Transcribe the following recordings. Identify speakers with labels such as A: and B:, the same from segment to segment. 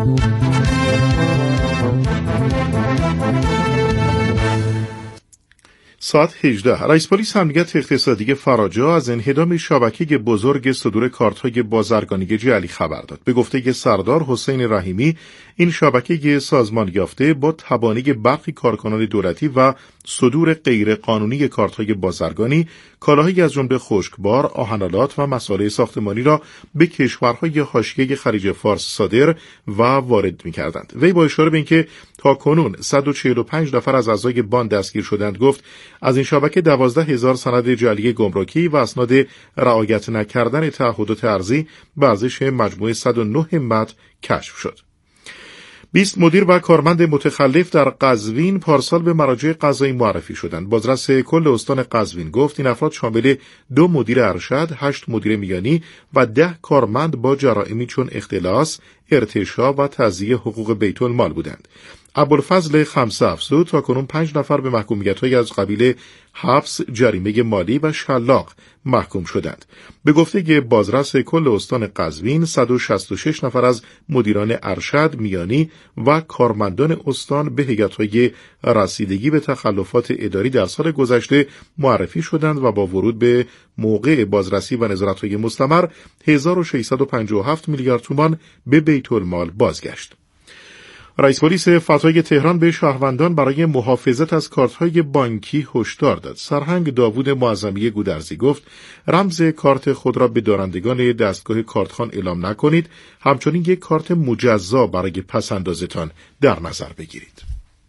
A: ساعت 18 رئیس پلیس امنیت اقتصادی فراجا از انهدام شبکه بزرگ صدور کارت‌های بازرگانی جعلی خبر داد. به گفته سردار حسین رحیمی، این شبکه سازمان یافته با تبانی برخی کارکنان دولتی و صدور غیر قانونی کارت‌های بازرگانی، کالاهایی از جمله خشکبار، آهن‌آلات و مسائل ساختمانی را به کشورهای حاشیه خلیج فارس صادر و وارد می‌کردند. وی با اشاره به اینکه تاکنون 145 نفر از اعضای بان دستگیر شدند گفت از این شبکه 12,000 سند جعلی گمرکی و اسناد رعایت نکردن تعهدات ارزی به ارزش مجموع 109 متر کشف شد. 20 مدیر و کارمند متخلف در قزوین پارسال به مراجع قضایی معرفی شدند. بازرس کل استان قزوین گفت این افراد شامل 2 مدیر ارشد، 8 مدیر میانی و 10 کارمند با جرائمی چون اختلاس، ارتشاء و تضییع حقوق بیت المال بودند. ابوالفضل خمسه افزود تاکنون 5 نفر به محکومیت‌های از قبیل حبس، جریمه مالی و شلاق محکوم شدند. به گفته بازرس کل استان قزوین 166 نفر از مدیران ارشد، میانی و کارمندان استان به هیئت‌های رسیدگی به تخلفات اداری در سال گذشته معرفی شدند و با ورود به موقع بازرسی و نظارت‌های مستمر 1657 میلیارد تومان به بیت المال بازگشت. رئیس پلیس فتای تهران به شهروندان برای محافظت از کارت‌های بانکی هشدار داد. سرهنگ داوود معظمی گودرزی گفت رمز کارت خود را به دارندگان دستگاه کارتخوان اعلام نکنید، همچنین یک کارت مجزا برای پس‌اندازتان در نظر بگیرید.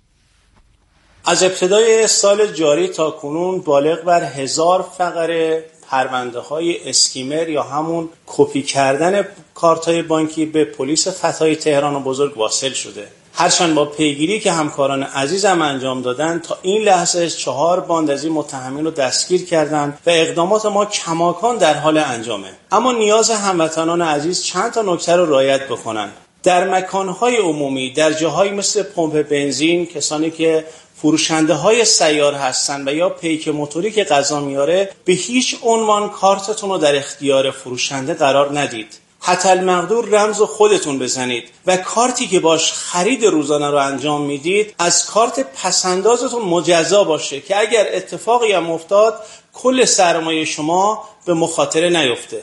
B: از ابتدای سال جاری تا کنون بالغ بر 1000 فقره پرونده‌های اسکیمر یا همون کپی کردن کارت‌های بانکی به پلیس فتای تهران و بزرگ واصل شده. هرچند با پیگیری که همکاران عزیزم انجام دادن تا این لحظه 4 باند از این متهمین رو دستگیر کردند و اقدامات ما کماکان در حال انجامه. اما نیاز هموطنان عزیز چند تا نکته رو رعایت بکنن. در مکان‌های عمومی، در جاهایی مثل پمپ بنزین، کسانی که فروشنده های سیار هستن و یا پیک موتوری که غذا میاره، به هیچ عنوان کارتتون رو در اختیار فروشنده قرار ندید. حتی المقدور رمز خودتون بزنید و کارتی که باش خرید روزانه رو انجام میدید از کارت پسندازتون مجزا باشه که اگر اتفاقی هم افتاد کل سرمایه شما به مخاطره نیفته.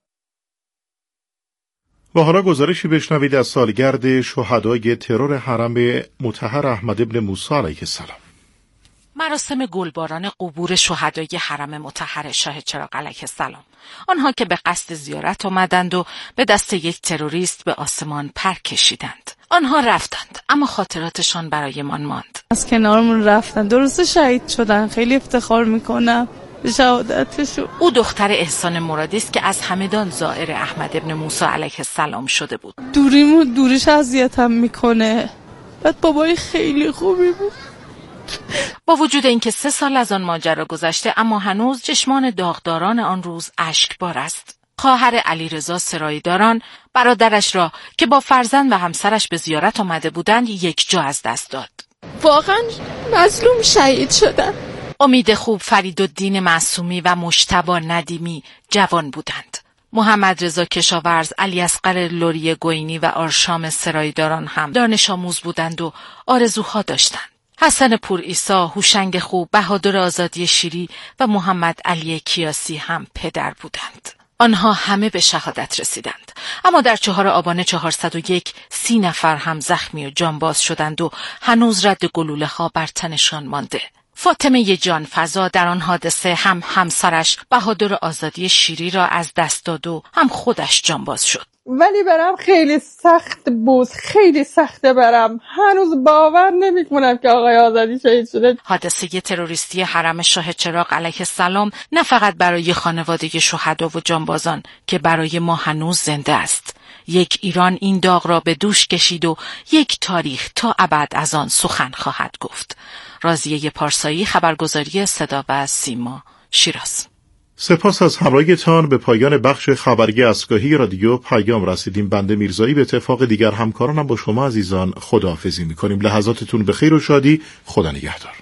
A: و حالا گزارشی بشنوید از سالگرد شهدای ترور حرم مطهر احمد ابن موسی علیه السلام.
C: مراسم گلباران قبور شهدای حرم مطهر شاه چراغ علیه السلام. آنها که به قصد زیارت آمدند و به دست یک تروریست به آسمان پر کشیدند. آنها رفتند اما خاطراتشان برایمان ماند.
D: از کنارمون رفتن، درست شهید شدن. خیلی افتخار میکنم به شهادتشون.
C: او دختر احسان مرادی است که از همدان زائر احمد ابن موسی علیه السلام شده بود.
D: دوریش اذیتم میکنه. بعد بابای خیلی خوبی بود.
C: با وجود اینکه 3 سال از آن ماجرا گذشته اما هنوز چشمان داغداران آن روز اشکبار است. خواهر علیرضا سرایداران برادرش را که با فرزند و همسرش به زیارت آمده بودند یک جا از دست داد.
E: واقعا مظلوم شهید شدن.
C: امید خوب، فریدالدین معصومی و مجتبی ندیمی جوان بودند. محمد رضا کشاورز، علی اصغر لوری گوینی و آرشام سرایداران هم دانش آموز بودند و آرزوها داشتند. حسن پور عیسی، هوشنگ خوب، بهادر آزادی شیری و محمد علی کیاسی هم پدر بودند. آنها همه به شهادت رسیدند. اما در 4 آبان 401 30 نفر هم زخمی و جانباز شدند و هنوز رد گلوله ها بر تنشان مانده. فاطمه جانفزا در آن حادثه هم همسرش بهادر آزادی شیری را از دست داد و هم خودش جانباز شد.
D: ولی برام خیلی سخت بود، خیلی سخته برام. هنوز باور نمی‌کنم که آقای آزادی شهید شده.
C: حادثه تروریستی حرم شاه چراغ علیه السلام نه فقط برای خانواده شهدا و جانبازان که برای ما هنوز زنده است. یک ایران این داغ را به دوش کشید و یک تاریخ تا ابد از آن سخن خواهد گفت. راضیه پارسایی، خبرگزاری صدا و سیما، شیراز.
A: سپاس از همراهیتان. به پایان بخش خبری اسکاهی رادیو پیام رسیدیم. بنده میرزایی به اتفاق دیگر همکارانم با شما عزیزان خداحافظی می‌کنیم. لحظاتتون به خیر و شادی. خدا نگهدار.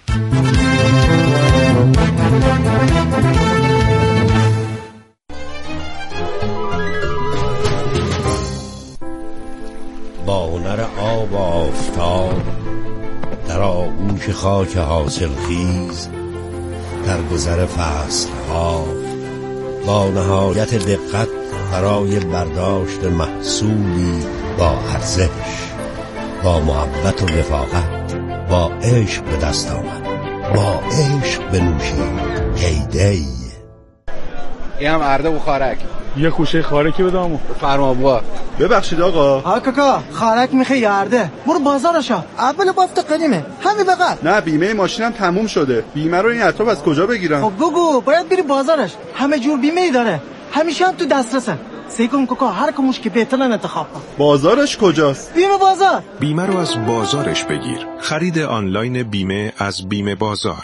F: با هنر آب و آفتاب در آغوش خاک حاصل خیز در گذر فصلها با نهایت دقت برای برداشت محصولی با ارزش، با محبت و رفاقت، با عشق به دست آمد، با عشق بنوشید. هیدی
G: این هم ارده و خارک.
H: یه خوشه خارکی بدامو.
G: فرما بوا.
H: ببخشید آقا.
I: کاکا خارک میخوای یا ارده؟ برو بازارشا. اول بافت قدیمه. همین بغل.
H: نه بیمه ماشینم تموم شده. بیمه رو این اطراف از کجا بگیرم؟
I: خب بگو باید بری بازارش. همه جور بیمه ای داره. همیشه هم تو دسترسه. سیکم کاکا هر کموش که بهترن انتخاب کن.
H: بازارش کجاست؟
I: بیمه بازار.
J: بیمه رو از بازارش بگیر. خرید آنلاین بیمه از بیمه بازار.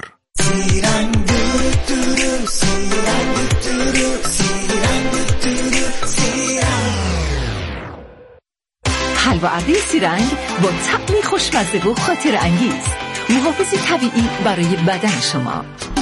K: حلوا ارده سیرنگ با طعمی خوشمزه و خاطر انگیز، محافظ طبیعی برای بدن شما.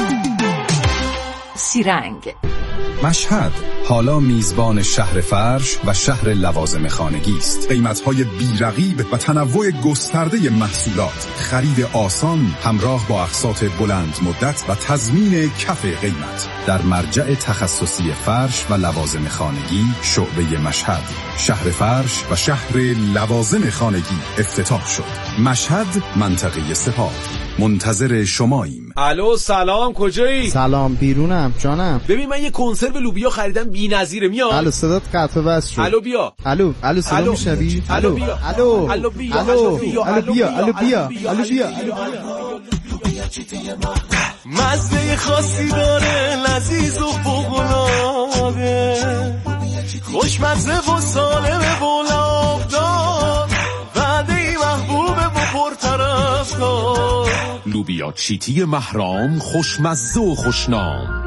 K: سیرنگ.
L: مشهد حالا میزبان شهر فرش و شهر لوازم خانگی است. قیمت‌های بی‌رقیب و تنوع گسترده محصولات، خرید آسان همراه با اقساط بلند مدت و تضمین کف قیمت در مرجع تخصصی فرش و لوازم خانگی شعبه مشهد. شهر فرش و شهر لوازم خانگی افتتاح شد. مشهد، منطقه سپاه. منتظر شماییم.
M: الو سلام، کجایی؟
N: سلام، بیرونم جانم.
M: ببین من یه کنسرو لوبیا خریدم بی‌نظیره، میاد؟
N: الو صدات قطع و وصل شد.
M: الو بیا.
N: الو صدا میشنوی؟
M: الو بیا.
N: الو بیا.
O: مزه خاصی داره، لذیذ و فوق‌العاده، خوشمزه و سالمه و لابدار، وعده محبوبه و پرطرفدار.
P: لوبیا چیتی مهرام، خوشمزه و خوشنام.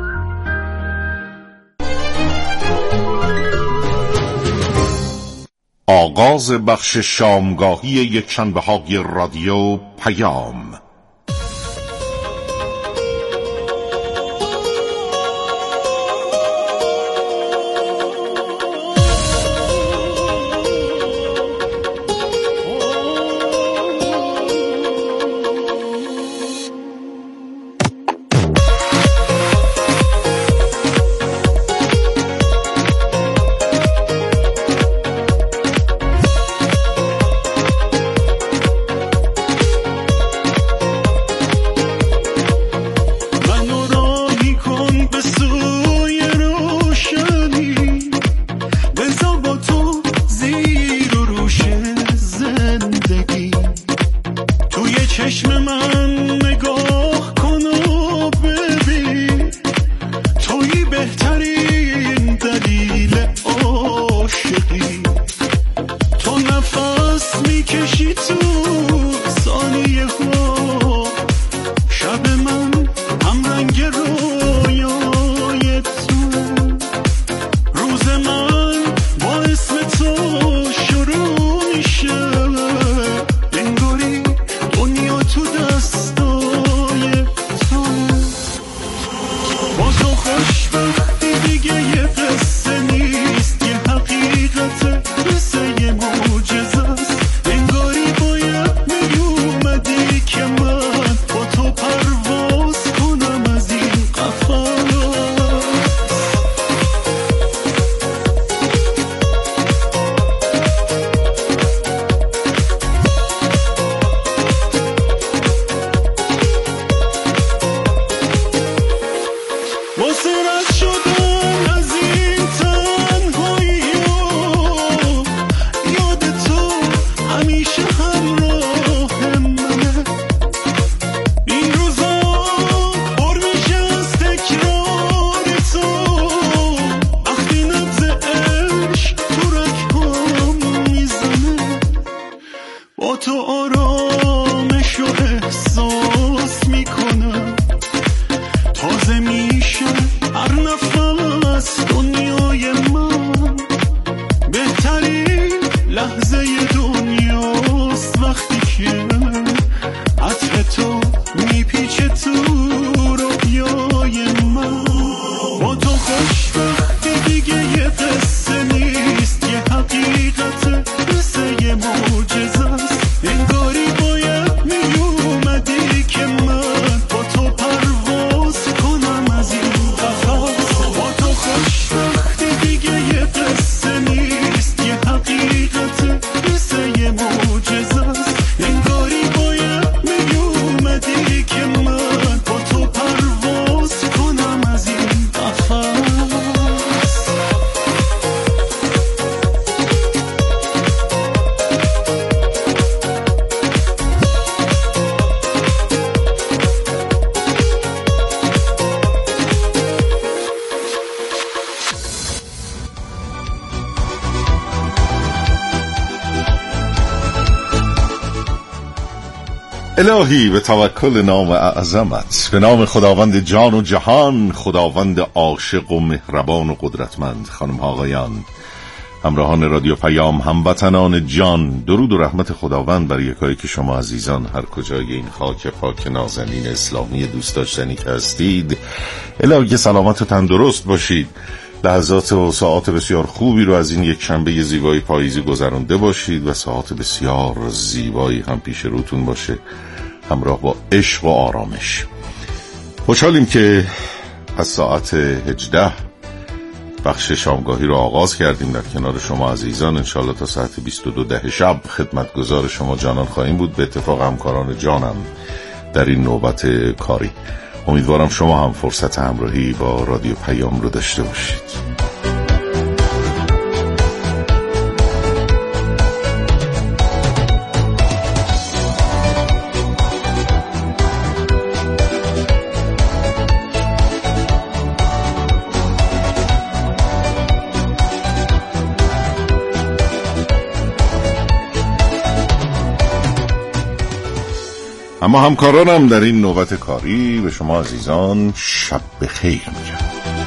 A: آغاز بخش شامگاهی یکشنبه‌های رادیو پیام.
O: دیگه یه قصه نیست، یه حقیقت، قصه یه موج
A: الهی به توکل نام اعظمت، به نام خداوند جان و جهان، خداوند عاشق و مهربان و قدرتمند. خانم ها آقایان، همراهان رادیو پیام، هموطنان جان، درود و رحمت خداوند بر یکایی که شما عزیزان هر کجای این خاک پاک نازنین اسلامی دوست داشتنی که هستید. الهی سلامت و تندرست باشید، لحظات و ساعات بسیار خوبی رو از این یک شنبه زیبای پاییزی گذرانده باشید و ساعات بسیار زیبایی هم پیش روتون باشه، همراه با عشق و آرامش. خوشحالیم که از ساعت 18 بخش شامگاهی رو آغاز کردیم در کنار شما عزیزان. انشالله تا ساعت 22 شب خدمتگزار شما جانان خواهیم بود، به اتفاق همکاران جانم در این نوبت کاری. امیدوارم شما هم فرصت همراهی با رادیو پیام رو داشته باشید. اما همکارانم در این نوبت کاری به شما عزیزان شب بخیر میگم.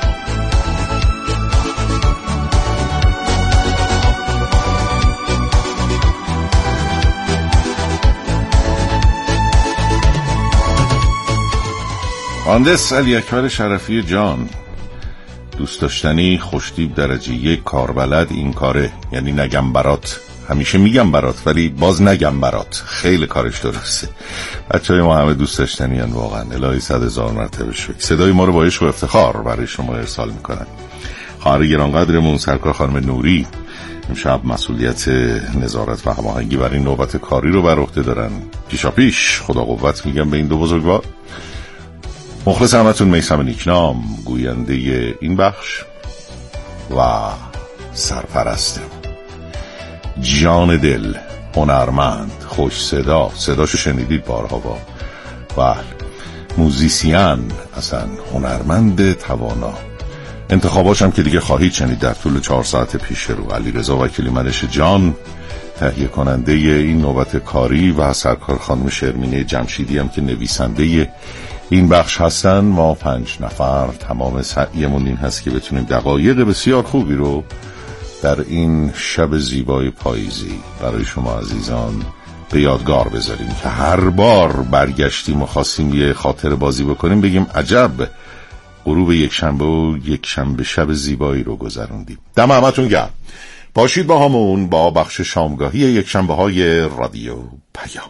A: مهندس علی اکبر شرفی جان، دوست داشتنی، خوشتیپ درجه 1، کاربلد، این کاره، یعنی نگم برات، همیشه میگم برات ولی باز نگم برات، خیلی کارش درسته. بچه‌های ما همه دوست داشتنی ان واقعا. الهی 100,000 مرتبه شکر. صدای ما رو با عشق و افتخار برای شما ارسال میکنن. خواهر گرانقدرمون سرکار خانم نوری امشب مسئولیت نظارت و هماهنگی بر این نوبت کاری رو بر عهده دارن. پیشاپیش خدا قوت میگم به این دو بزرگوار. مخلص همتون میثم نیکنام، گوینده این بخش و سرپرستم. جان دل، هنرمند، خوش صدا، صداشو شنیدید بارها با بله، موزیسین، اصلا هنرمند توانا. انتخاباشم که دیگه خواهید شنید در طول 4 ساعت پیش رو. علیرضا وکیلی منش جان تهیه کننده این نوبت کاری و سرکار خانم شرمینه جمشیدی هم که نویسنده این بخش هستن. ما 5 نفر تمام سعیمون این هست که بتونیم دقایق بسیار خوبی رو در این شب زیبای پاییزی برای شما عزیزان به یادگار بذاریم که هر بار برگشتیم و خواستیم یه خاطر بازی بکنیم بگیم عجب غروب یک شنبه و یک شنبه شب زیبایی رو گذروندیم. دم همتون گرم. باشید با همون با بخش شامگاهی یک شنبه های رادیو پیام.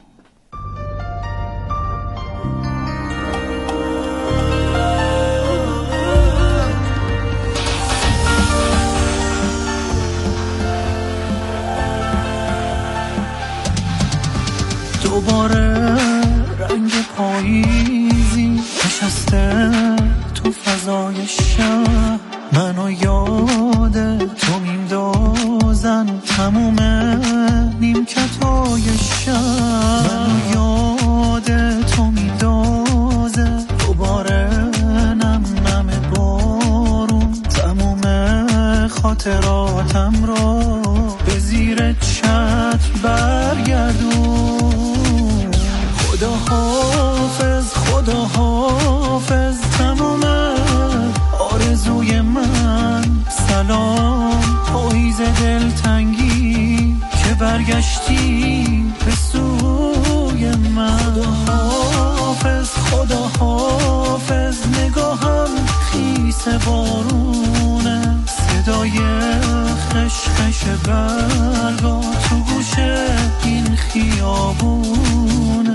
O: دوباره رنگ پاییزی نشسته تو فضای شهر، منو یاد تو میندازن تموم نیمکتای شهر، منو یاد تو میندازه دوباره نم نم بارون، تموم خاطراتم رو به زیر چتر برگردون. خدا حافظ، خدا حافظ، تمام آرزوی من سلام. پاییز دلتنگی که برگشتی به سوی من. خدا حافظ، خدا حافظ، نگاهم خیس بارونه، صدای خشخش برگا تو گوش این خیابونه.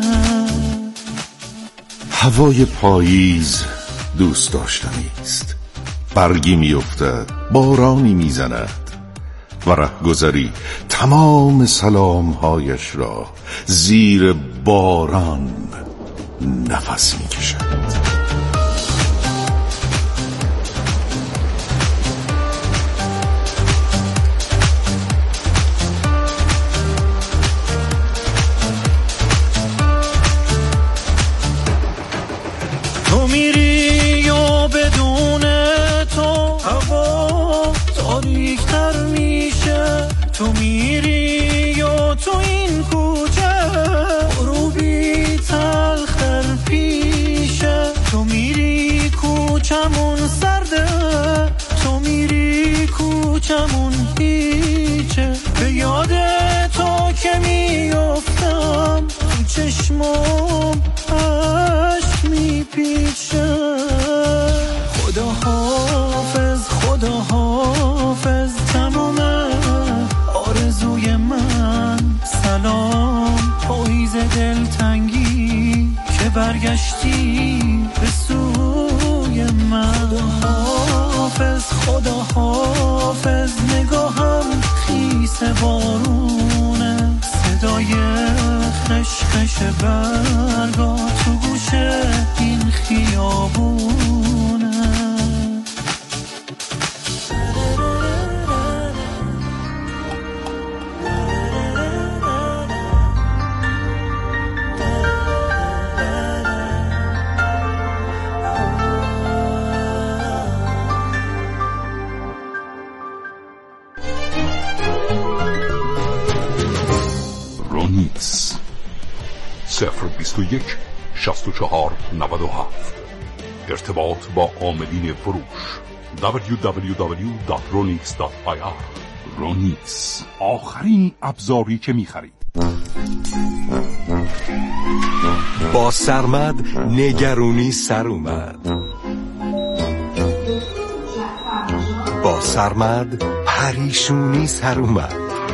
A: هوای پاییز دوست داشتنی است. برگی میافتد، بارانی میزند و رهگذری تمام سلامهایش را زیر باران نفس میکشد.
O: تو میری یا بدون تو هوا تاریک‌تر میشه، تو میری یا تو این کوچه غروبی هیچمون هیچه، به یاد تو که میافتم تو چشمام عشق میپیچه. خدا حافظ خدا حافظ تمام آرزوی من، سلام پاییز دلتنگی که برگشتی به سوی من. خدا حافظ نگاهم خیس بارونه، صدای خشخش برگا تو گوش این خیابونه.
P: رونیکس 021 64 97. ارتباط با عاملین فروش www.ronix.ir. رونیکس، آخرین ابزاری که می‌خرید.
Q: با سرمد نگرونی سر اومد، با سرمد پریشونی سر اومد،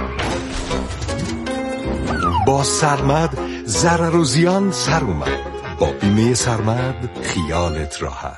Q: با سرمد ضرر و زیان سر اومد. با بیمه سرمد خیالت راحت.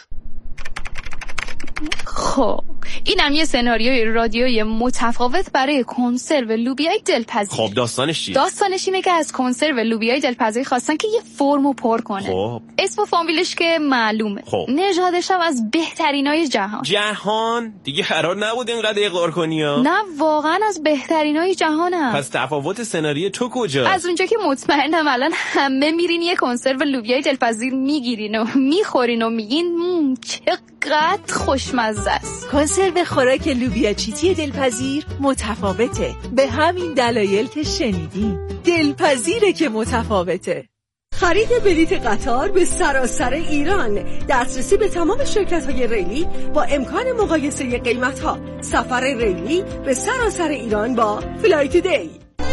E: خب اینم یه سناریوی رادیویی متفاوت برای کنسرو لوبیای دلپذیر.
M: خب داستانش چیه؟
E: داستانش اینه که از کنسرو لوبیای دلپذیر خواستن که یه فرمو پر کنه.
M: خب
E: اسم و فامیلش که معلومه.
M: خب
E: نژادش هم از بهترینای
M: جهان دیگه قرار نبود اینقدر اقرار کنی ها؟
E: نه واقعا از بهترینای جهانم.
M: پس تفاوت سناریوی تو کجا؟
E: از اونجا که مطمئنم الان همه میرین یه کنسرو لوبیای دلپذیر میگیرین و میخورین و میگین چقدر خوشمزه است.
K: کنسرو خوراک لوبیا چیتی دلپذیر متفاوته، به همین دلایل که شنیدین. دلپذیره که متفاوته.
R: خرید بلیت قطار به سراسر ایران، دسترسی به تمام شرکت‌های ریلی با امکان مقایسه قیمت‌ها. سفر ریلی به سراسر ایران با فلایت دی.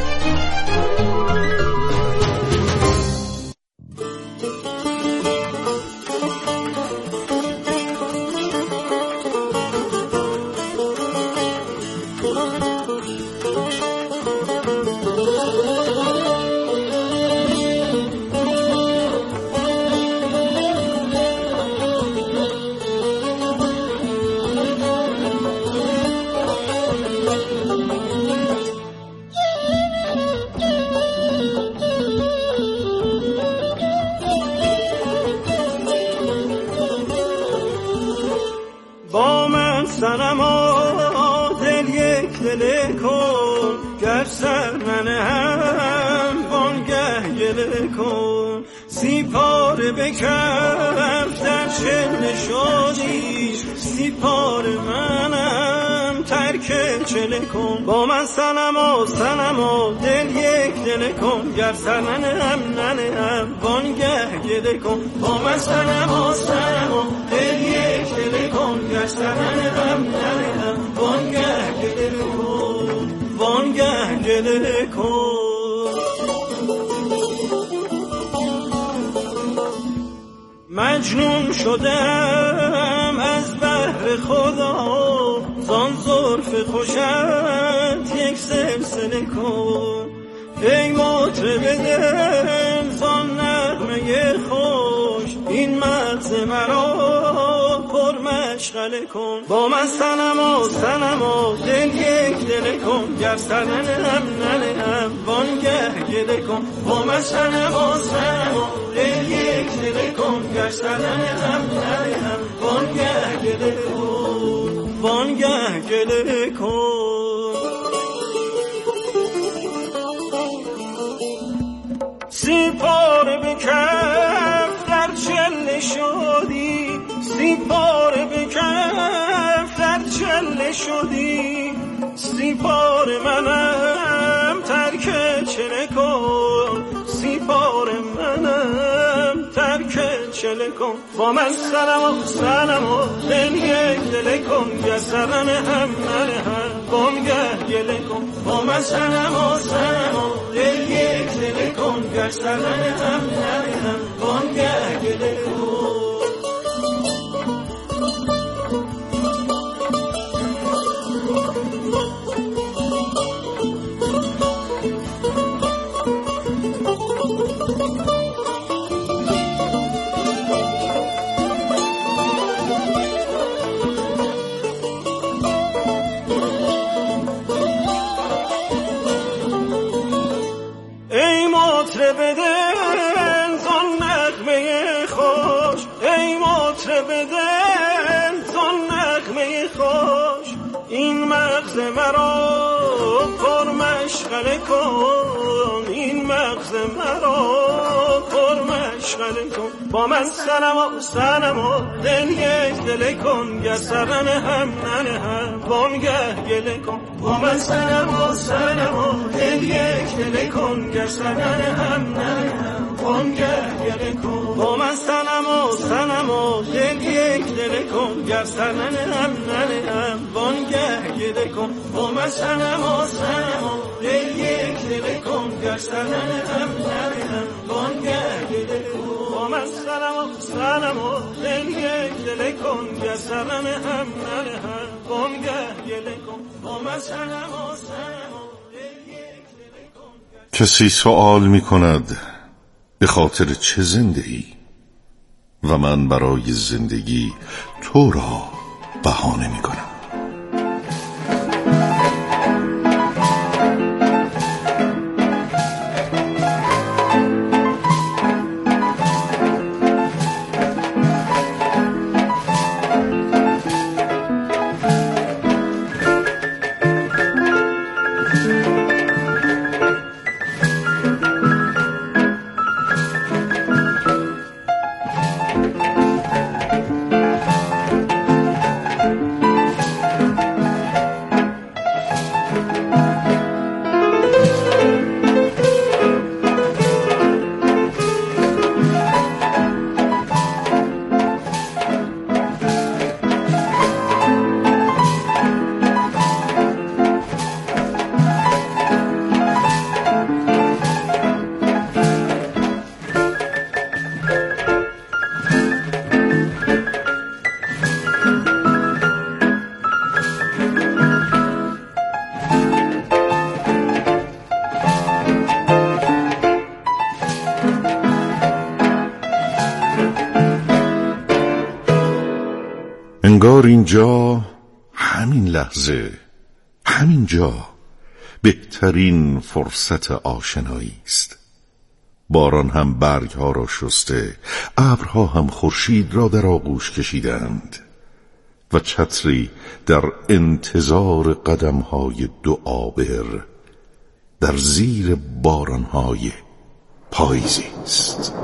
O: سیپاره بکف در چله شدی، سیپاره منم ترک چله کن. با من سنما دل یک دل کن، گر سر ننهم وانگه گله کن. با من سنما دل یک دل کن، گر سر ننهم وانگه گله کن، وانگه گله کن. مجنون شدم از بحر خدا، زان زلف خوشت یک سلسله کن. ای مطرب دل زان نغمه خوش، این مغز مرا پر مشغله کن. با من سنما دل یک دل کن، گر سر ننهم وانگه گله کن. با من سنما دل یک دل کن، گر سر ننهم وانگه گله کن، وانگه گله کن. سیپاره به کف در چله شدی، سیپاره به کف در چله شدی، سیپاره منم ترک چله کن، سیپاره منم ترک چله گله کن با من سنم و دل یک دل کن یا سرن هم نره هم بانگه گله کن با من سنم و دل یک دل کن یا سرن هم نره هم بانگه گله کن. این مغز مرا پر مشغله کن این مغز مرا پر مشغله کن با من سنم و دل یک دل کن یا سرن هم ننه هم بانگه گله کن با من سنم و دل یک دل کن یا سرن هم ننه هم بانگه گله کن با من سنم و دل یک دل کن یا سرن هم ننه هم بانگه گله کن با من سنم و دل یک دل کن یا سرن هم ننه هم بانگه گله کن با من سنم و دل یک دل کن یا سرن هم ننه هم بانگه گله کن با من سنم و دل یک دل کن.
S: کسی سوال می کند به خاطر چه زنده ای و من برای زندگی تو را بهانه می کنم. انگار اینجا همین لحظه همین جا بهترین فرصت آشنایی است. باران هم برگ ها را شسته، ابرها هم خورشید را در آغوش کشیدند و چتری در انتظار قدم های دو آبر در زیر باران های پاییزی است.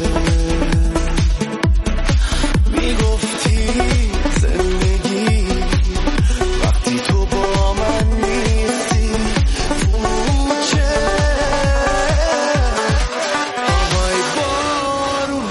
T: میگفتی زندگی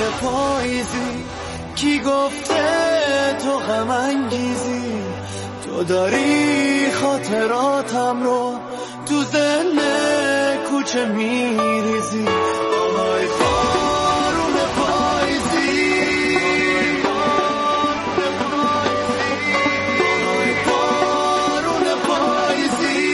O: پاییزی کی گفته تو غم انگیزی تو داری خاطراتم رو تو ذهن کوچه میریزی آهای بارون پاییزی آهای بارون پاییزی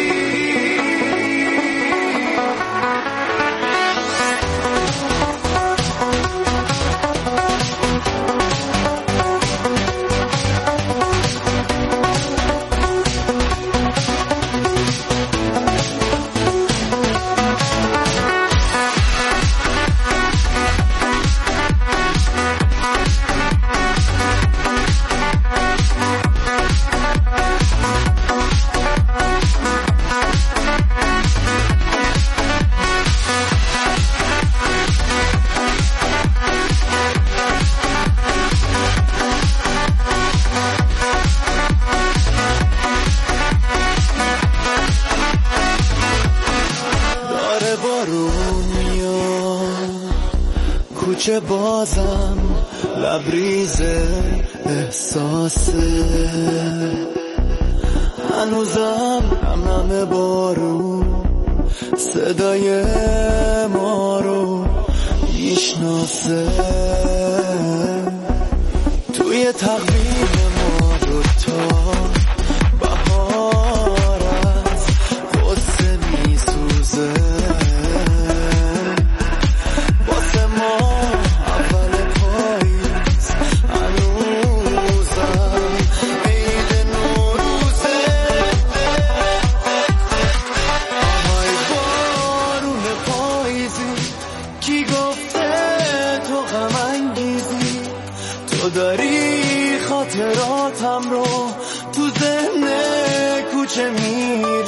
O: کوچه بازم لبریز احساسه هنوزم نم بارون صدای ما رو میشناسه توی تقویم ما دوتا بهار از غصه میسوزه واسه ما داری خاطراتم رو تو ذهن کوچه میری